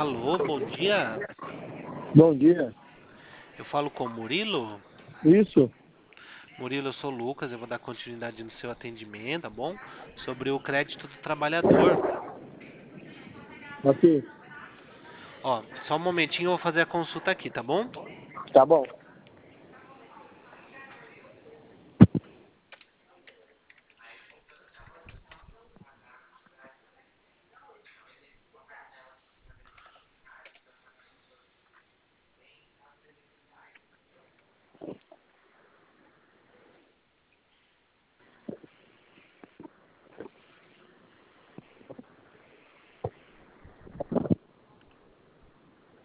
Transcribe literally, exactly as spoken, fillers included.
Alô, bom dia. Bom dia. Eu falo com o Murilo. Isso, Murilo, eu sou o Lucas, eu vou dar continuidade no seu atendimento, tá bom? Sobre o crédito do trabalhador. aqui. Ó, só um momentinho, eu vou fazer a consulta aqui, tá bom? Tá bom.